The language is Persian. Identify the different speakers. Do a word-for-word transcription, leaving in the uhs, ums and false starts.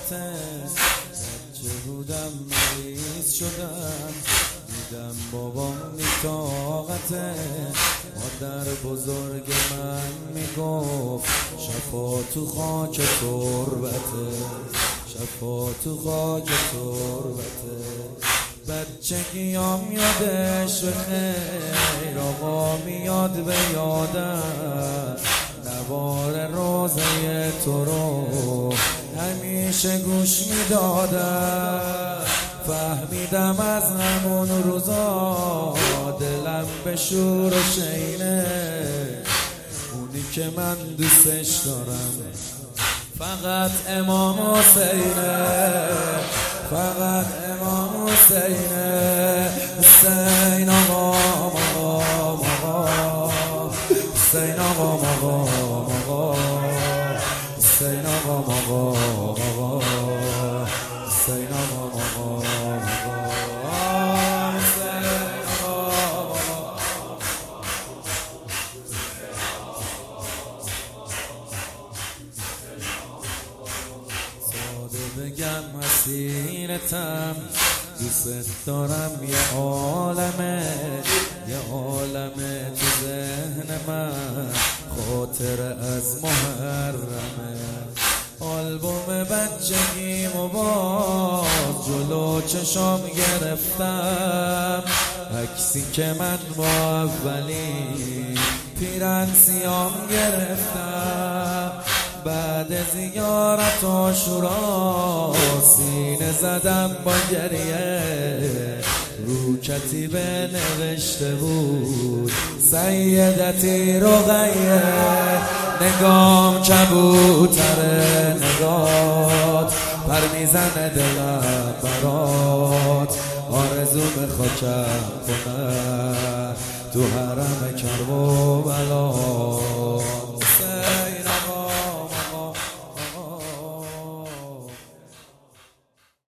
Speaker 1: طاقته، بچه بودم مریض شدم، دیدم بابام بی طاقته. مادر بزرگ من میگفت شفا تو خاک تربته، شفا تو خاک تربته. بچگیام یادش بخیر، آقا میاد به یادم، نوار روزه تو رو همیشه گوش میدادم. فهمیدم از همون روزا دلم به شور و شینه، اونی که من دوستش دارم فقط امام حسینه، فقط امام حسینه. حسین آقا آقا آقا، حسین آقا آقا آقا، حسین آقا آقا آقا، حسین آقا آقا آقا، بگم مسیرتم دوست دارم، یه عالمه یه عالمه تو ذهن من، خاطر از محرمه. آلبوم بچگیمو باز جلو چشام گرفتم، عکسی که من با اولین پیرن سیام گرفتم. بعد زیارت عاشورا سینه زدم با گریه، رو کتیبه نوشته بود سیدتی رقیه. نگام کبوتره نگات، پر میزنه دلم برات، آرزو بخواکم کنه تو حرم کرب و بلا.